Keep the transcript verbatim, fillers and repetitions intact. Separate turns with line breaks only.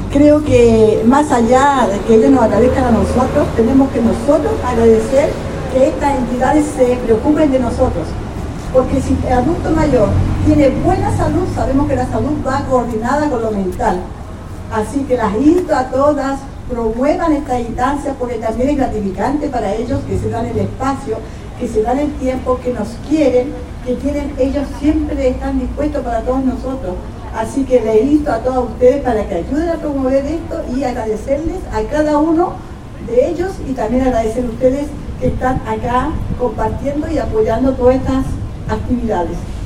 creo que más allá de que ellos nos agradezcan a nosotros, tenemos que nosotros agradecer que estas entidades se preocupen de nosotros. Porque si el adulto mayor tiene buena salud, sabemos que la salud va coordinada con lo mental. Así que las insto a todas, promuevan esta instancia porque también es gratificante para ellos que se dan el espacio, que se dan el tiempo, que nos quieren, que tienen, ellos siempre están dispuestos para todos nosotros. Así que les insto a todos ustedes para que ayuden a promover esto y agradecerles a cada uno de ellos y también agradecer a ustedes que están acá compartiendo y apoyando todas estas actividades.